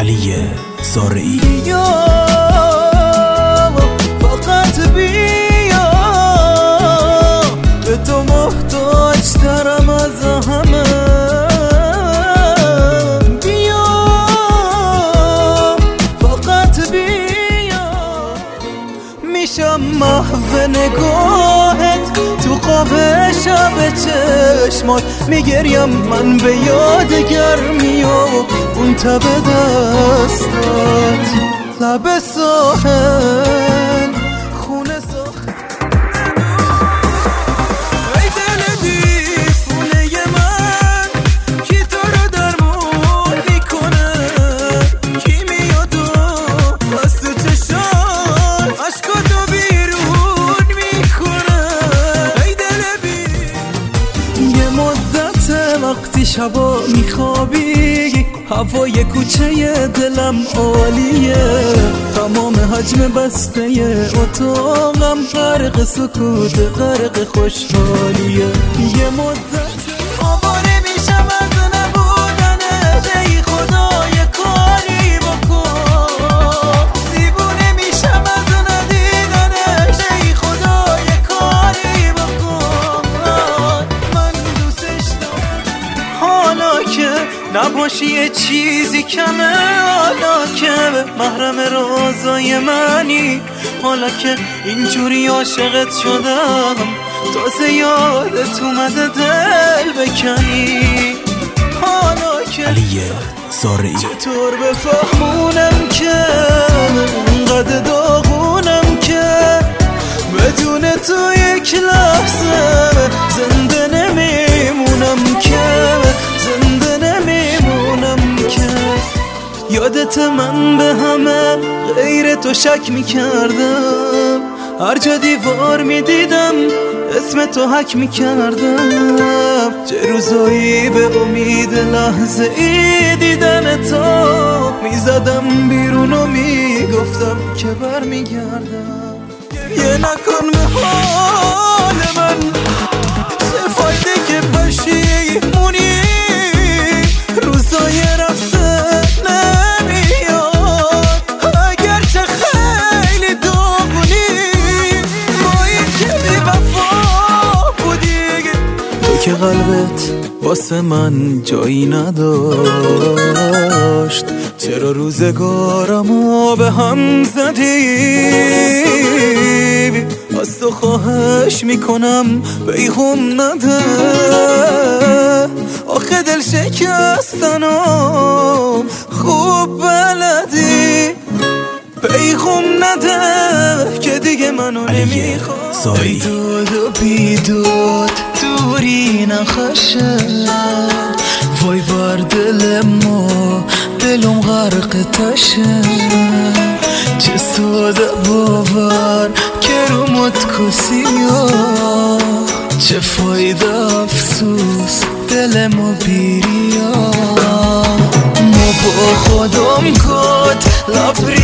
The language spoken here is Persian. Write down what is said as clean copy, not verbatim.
علی زارعی. بیا فقط بیا، به تو محتاج ترم از همه. بیا فقط بیا، میشم محو نگاهت تو خواب شب چشمات. میگریم من به یاد گرمی و اون تب دستات، لب ساحل خونه ساخت. ای دل دیوونه من، کی تو رو درمون میکنه؟ کی میاد و از تو چشات عشقاتو بیرون میکنه؟ ای دل بی یه مدت وقتی شبا میخوابی، هوای کوچه دلم عالیه. تمام حجم بسته اتاقم غرق سکوت، غرق خوشحالیه. یه مدت آواره میشم از نبودنت، ای خدا یه کاری بکن. دیوونه میشم از ندیدنت، ای خدا یه کاری بکن. من دوستش دارم حالا که نباشی یه چیزی کمه، حالا که محرم رازای منی، حالا که اینجوری عاشقت شدم تازه یادت اومده دل بکنی. حالا که علی زارعی. چطور بفهمونم که انقدر داغونم که بدون تو یک لحظه زنده نمیمونم، که زنده نمیمونم. که یادت من به همه غیر تو شک میکردم، هر جا دیوار میدیدم اسم تو حک میکردم. چه روزایی به امید لحظه ای دیدن تو میزدم بیرون و میگفتم که برمیگردم. گریه نکن به حال من، چه فایده که پشیمونی روزای رفته نمیاد. اگرچه خیلی داغونی با این که بی وفا بودی، تو که قلبت واسه من جایی نداشت. چرا روزگارمو به هم زدی؟ از تو خواهش میکنم بیغم نده، آخه دل شکستنم خوب بلدی. بیغم نده که دیگه منو نمیخواد. ای داد و بیداد دوری نخشه، وای بر دل ما دلم غرق تشه. چه ساده باور که رو متکسی ها، چه فایده افسوس دل ما بیری ها. ما با خودم کد لبری